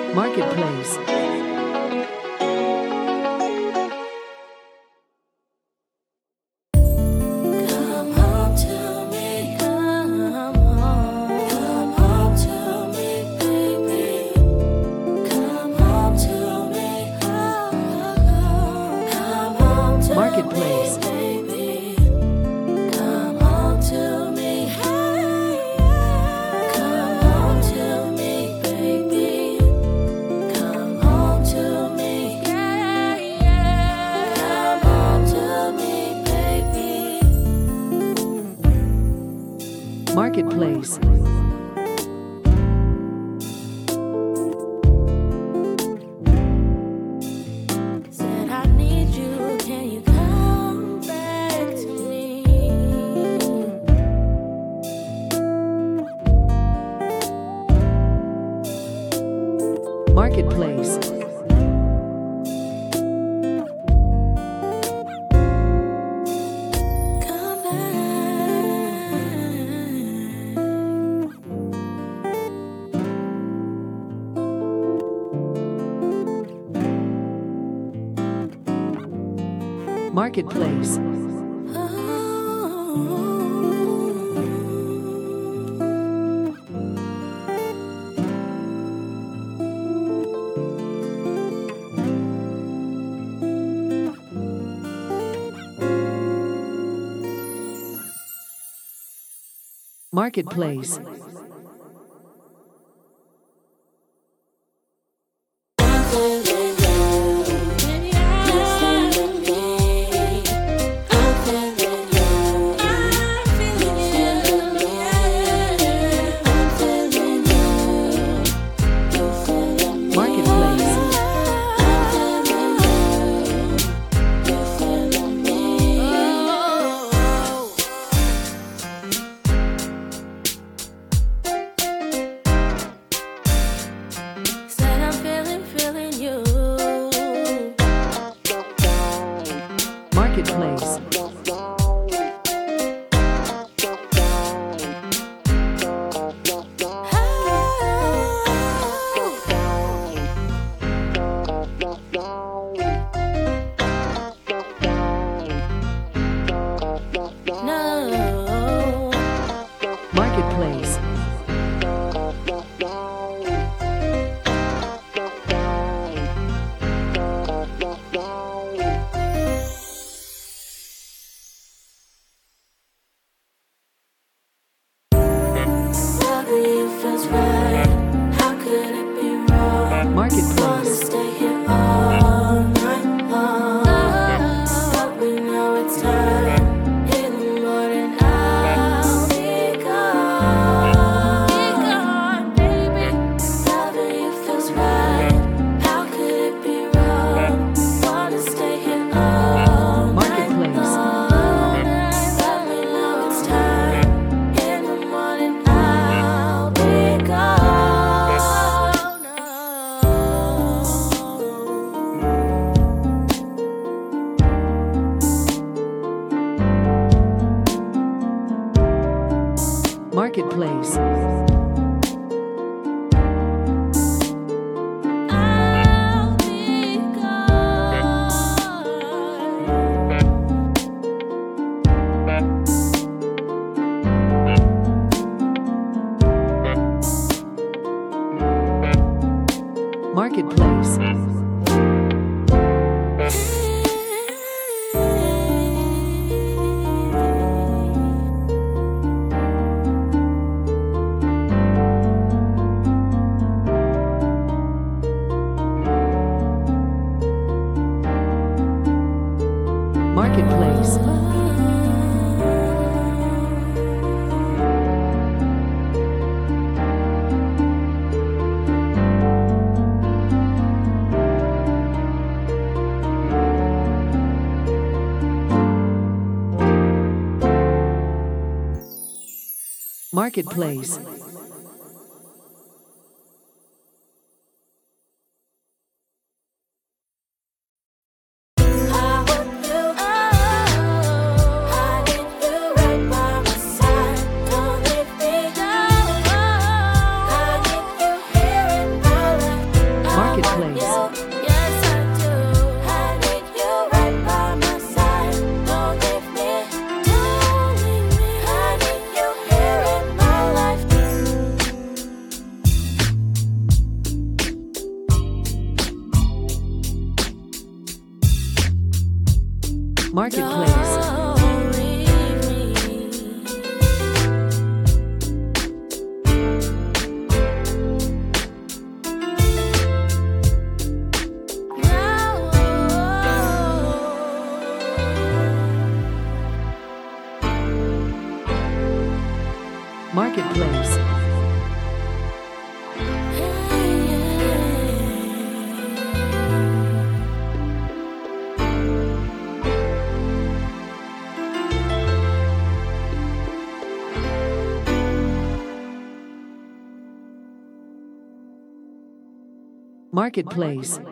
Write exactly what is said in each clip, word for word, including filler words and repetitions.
Marketplace. Come home to me, come home. Come home to me, baby. Come home to me, come home. Come home to Marketplace. me, baby. Come home to me, hey. Come home to me, baby. Come home to me, yeah, yeah. Come home to me, baby. Marketplace. Said I need you, can you come back to me? Marketplace. Come back. Marketplace. Marketplace. Marketplace. Said I'm feeling, feeling you. Marketplace. No. Marketplace. Loving you feels right. How could it be wrong? Wanna Marketplace. stay here all night long. But we know it's time. In the morning I'll be gone. Be gone, baby. Loving you feels right. How could it be wrong? Wanna stay here all night Marketplace. long. But we know it's time. In the morning I'll be gone. Marketplace. I'll be gone. Marketplace. Marketplace. Marketplace. I want you, oh, I need you right by my side. Don't leave me down. I need you here in my life. Marketplace. Don't leave me. Marketplace. Marketplace.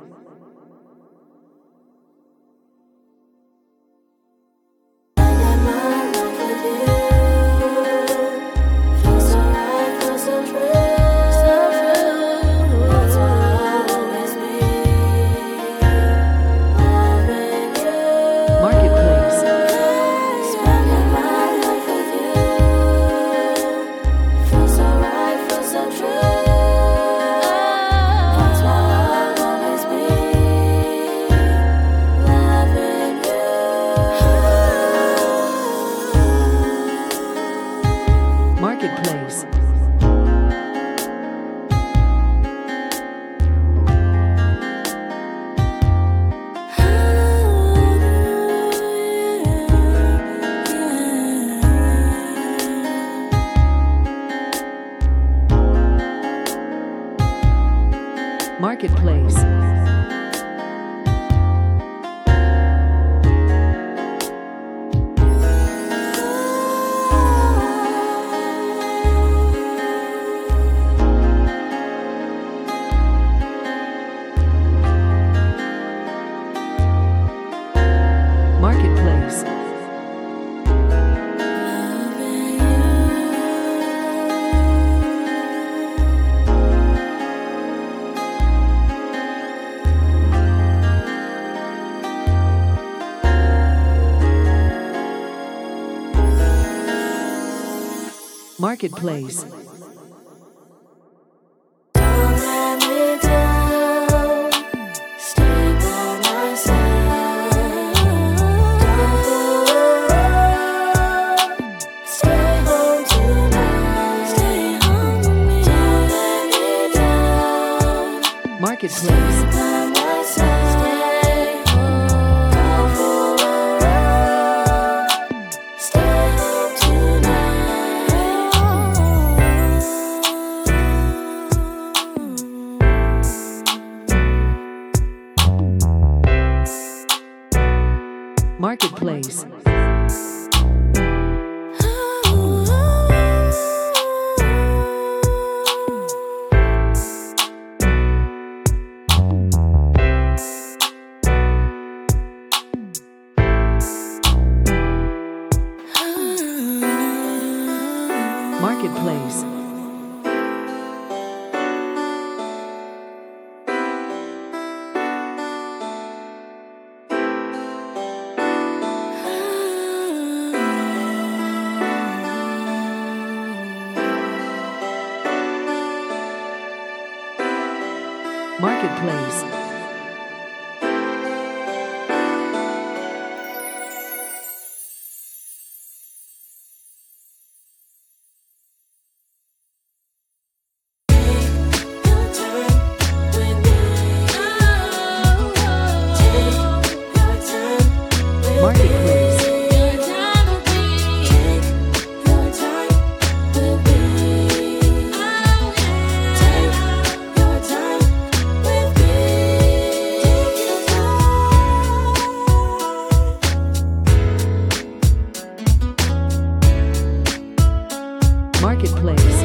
Marketplace. Marketplace. Marketplace. Marketplace. Don't let me down. Stay by my side. Don't fool around. Stay home tonight. Stay home with me. Don't let me down. Marketplace. By my side. Stay home. Don't fool around. Stay home tonight. Marketplace. Marketplace. Marketplace. Marketplace. Marketplace.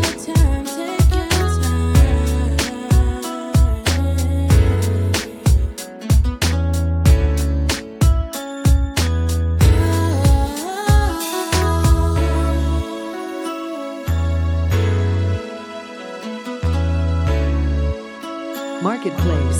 Marketplace.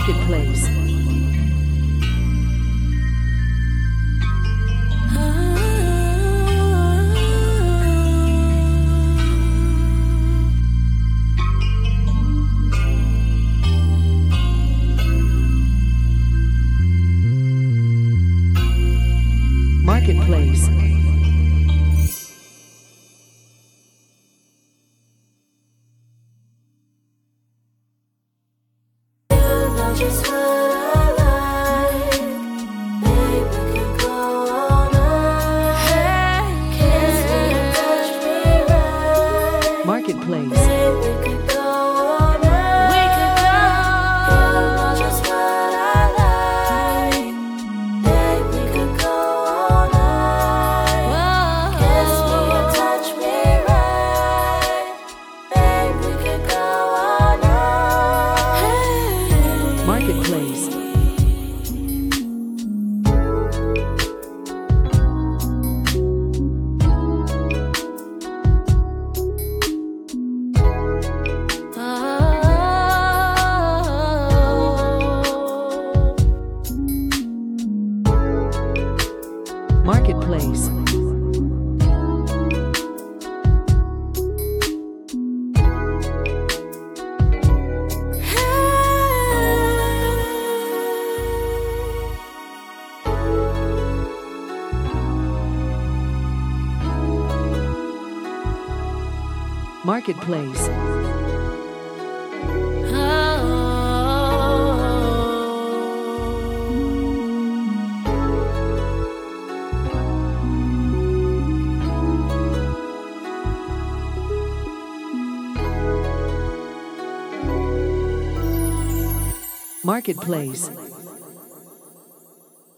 Marketplace. Marketplace. Just what I like, babe, we could go all night. Kiss me and touch me right. Marketplace. Babe, we could go all night. We could go. You know just what I like, babe, we could go all night. Kiss me and touch me right. Babe, we could go all night. Marketplace. Marketplace. Marketplace. Marketplace.